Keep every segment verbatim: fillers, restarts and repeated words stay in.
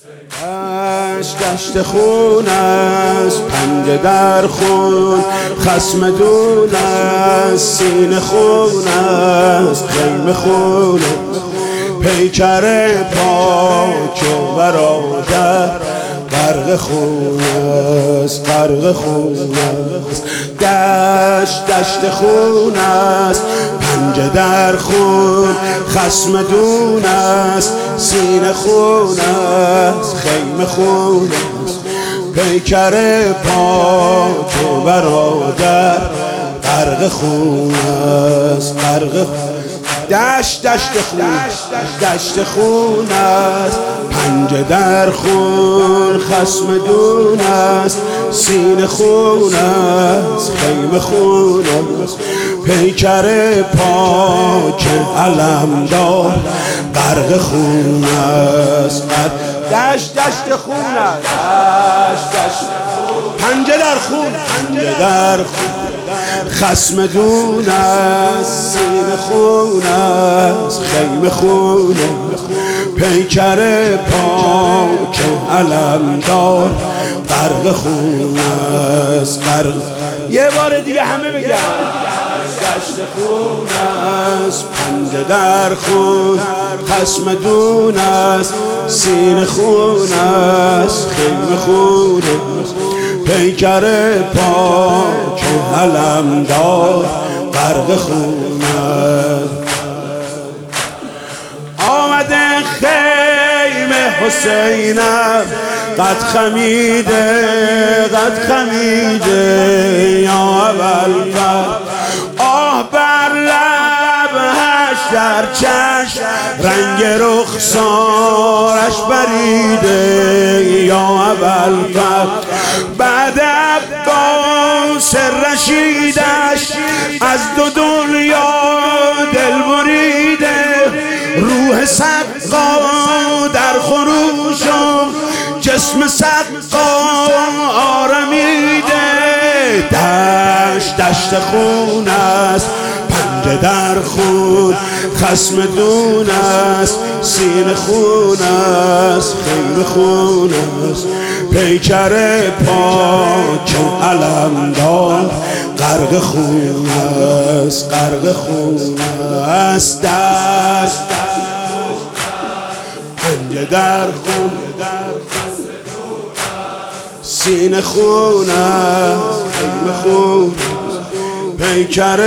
دشت دشت خون است، پنجه در خون، خصم دون است، سینه خون است، خیمه خون است، پیکر پاک برادر غرق خون است، غرق خون است. دشت دشت خون است، پنجه در خون، خصم دون است، سینه خون است، خیمه خون است، پیکر پاک برادر غرق خون است، غرق خون. دشت دشت خون، دشت خون است، پنجه در خون، خصم دون است، سینه خون است، خیمه خون است، پیکر پاک علمدار غرق خون است. دشت دشت خون است، دشت دشت پنجه در خون، پنجه در خون، خصم دون است، سینه خون است، خیمه خون است، پیکر پاک علمدار غرق خون است، غرق. یه بار دیگه همه بگن. دشت خون است، پنجه در خون، خصم دون است، سینه خون است، خیمه خون است، پیکر پاک علمدار غرق خون است. آمده خیمه حسینم قد خمیده، قد خمیده یا ابوالفضل. آه بر لبش در چشم رنگ رخسارش بریده یا ابوالفضل. بعد عباس رشیدش از دو دنیا دل بریده، روح سقا در خروشم جسم سقا آرمیده. دشت دشت خون است، پنجه در خون، خصم دون است، سینه خون است، خیمه خون است، پیکر پاک علمدار غرق خون است، غرق خون است. دشت پنجه در خون، سینه خون است، خیمه خون است، پیکر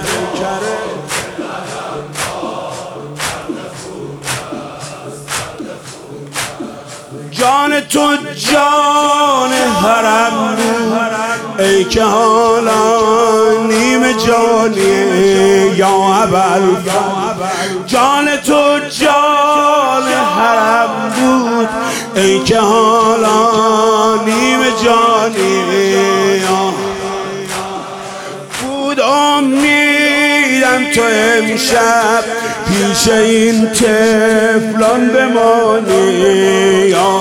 جان تو جان حرم بود، ای که حالا نیم جانی یا ابوالفضل. جان تو جان حرم بود، ای که حالا نیم جانی بود. امیدم تو امشب پیش این طفلان بمانی یا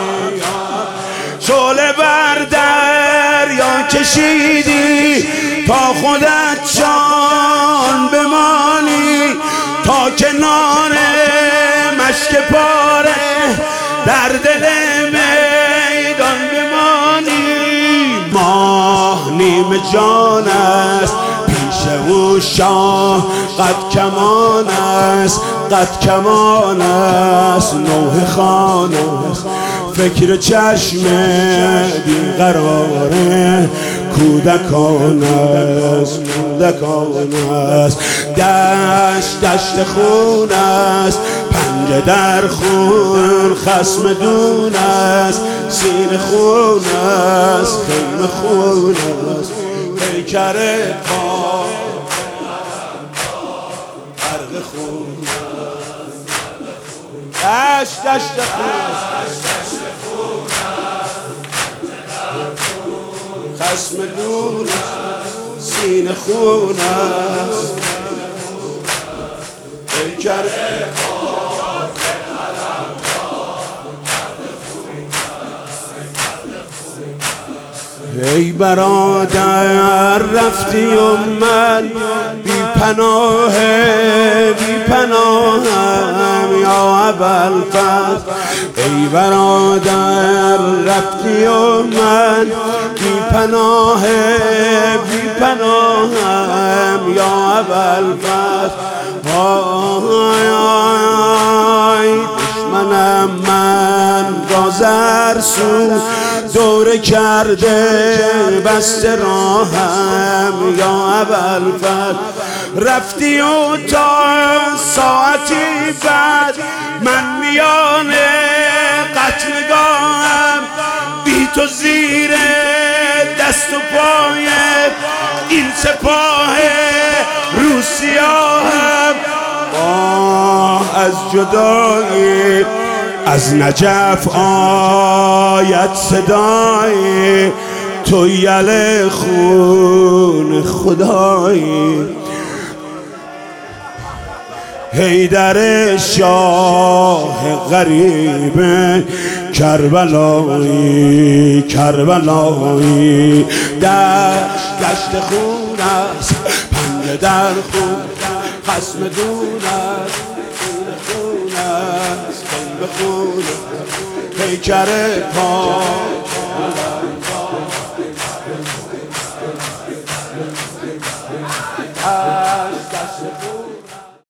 شعله بر دریا کشیدی تا خودت جان بمانی، تا کنار مشک پاره در دل میدان بمانی. ماه نیم جان است، پیش او شاه قد کمان است، قد کمان است، نوح خان است، فکر چشم بیقراره کودکان است، کودکان است. دشت دشت خون است، پنجه در خون، خصم دون است، سینه خون است، خیمه خون است، پیکر پاک غرق خون است. دشت دشت خون، خصم دون است، سینه خون است، پیکر پاک ای برادر رفتی و من بی پناه بی پناهم یا ابوالفضل. ای برادر رفتی و من بی پناه بی پناهم یا ابوالفضل آی آی دشمنم من را زرسو دوره کرده بسته راهم یا ابوالفضل رفتی و تا ساعتی بعد من میان قتلگاهم بی تو زیر دست و پای این سپاه روسیاهم آه از جدایی از نجف آید صدای تو یل خون خدایی حیدر شاه غریب کربلایی کربلایی دشت دشت خون است پنجه در خون خصم دون است خون است خون به خون پیکر پا